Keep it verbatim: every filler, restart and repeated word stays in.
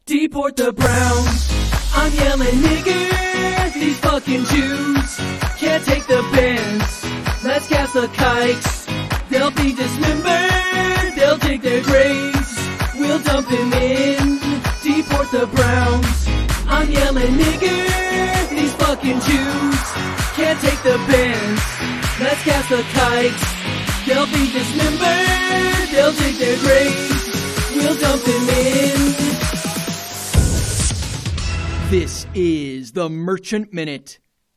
Deport the Browns. I'm yelling nigger. These fucking Jews can't take the bands. Let's gas the kites. They'll be dismembered. They'll dig their graves. We'll dump them in. Deport the Browns. I'm yelling nigger. These fucking Jews can't take the bands. Let's gas the kites. They'll be dismembered. They'll dig their graves. We'll dump them in. This is the Merchant Minute.